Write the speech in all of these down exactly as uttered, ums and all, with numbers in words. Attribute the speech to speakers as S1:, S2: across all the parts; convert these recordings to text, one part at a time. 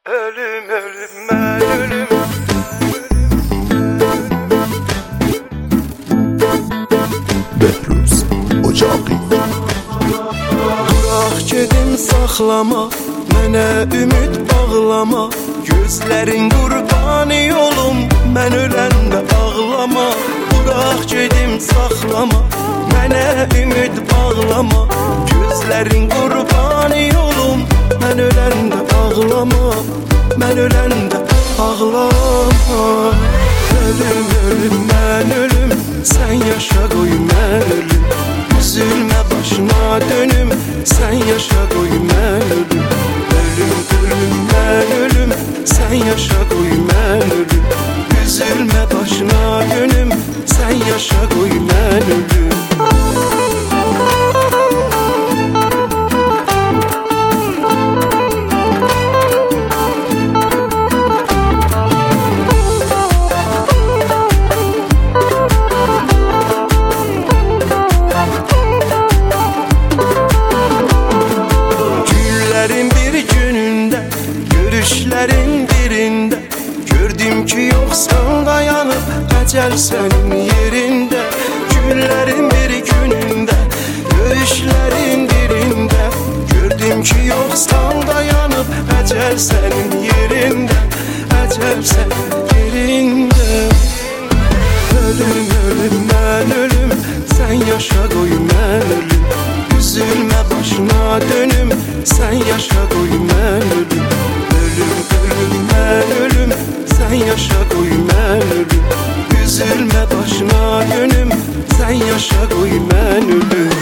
S1: Ölüm ölüm ben ölüm.
S2: Behruz Ocağı.
S1: Bırak gedim saxlama, mənə ümid bağlama. Gözlərin qurbanı yolum, mən öləndə ağlama. Bırak gedim saxlama, mənə ümid bağlama. Gözlərin qurbanı yolum, mən öləndə ağlama. Mən öləndə ağlama. Ölüm ölüm mən ölüm, sən yaşa qoy mən ölüm. Üzülmə başına dönüm, sən yaşa qoy mən ölüm. Ölüm ölüm mən ölüm, sən yaşa qoy mən ölüm. Üzülmə başına dönüm, sən yaşa qoy mən ölüm. Görüşlərin birində gördüm ki, yoxsan dayanıb əcəl sənin yerində. Günlərin bir günündə görüşlərin birində gördüm ki, yoxsan dayanıb əcəl sənin yerində. Əcəl sənin yerində. Ölüm ölüm mən ölüm, sən yaşa qoy mən ölüm. Üzülmə başına dönüm, sən yaşa qoy mən ölüm. Ölüm ölüm mən ölüm, sən yaşa qoy mən ölüm. Üzülmə başına dönüm, sən yaşa qoy mən ölüm.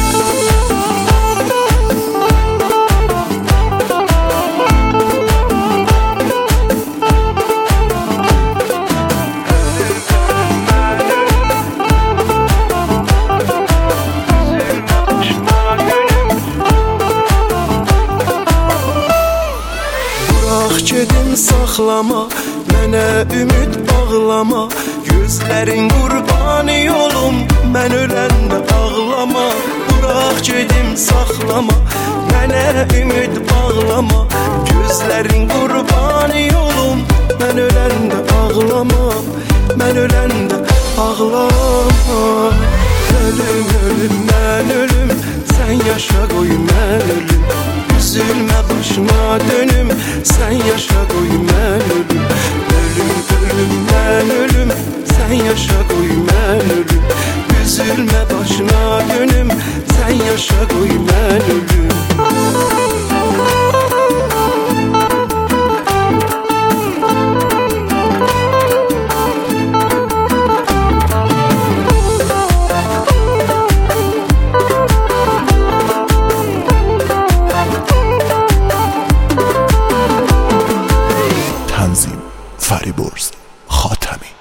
S1: Gedim saxlama, mənə ümid bağlama. Gözlərin qurbanı yolum, mən öləndə ağlama. Bırak gedim saxlama, mənə ümid bağlama. Gözlərin qurbanı yolum, mən öləndə ağlama. Mən öləndə ağlama. Ölüm ölüm mən ölüm, sən yaşa qoy mən ölüm. Üzülmə başına dönüm, sən yaşa qoy mən ölüm. Ölüm ölüm mən ölüm, sən yaşa qoy mən ölüm. Üzülmə başına dönüm, sən yaşa qoy mən ölüm.
S2: تنظیم فریبرز خاتمی.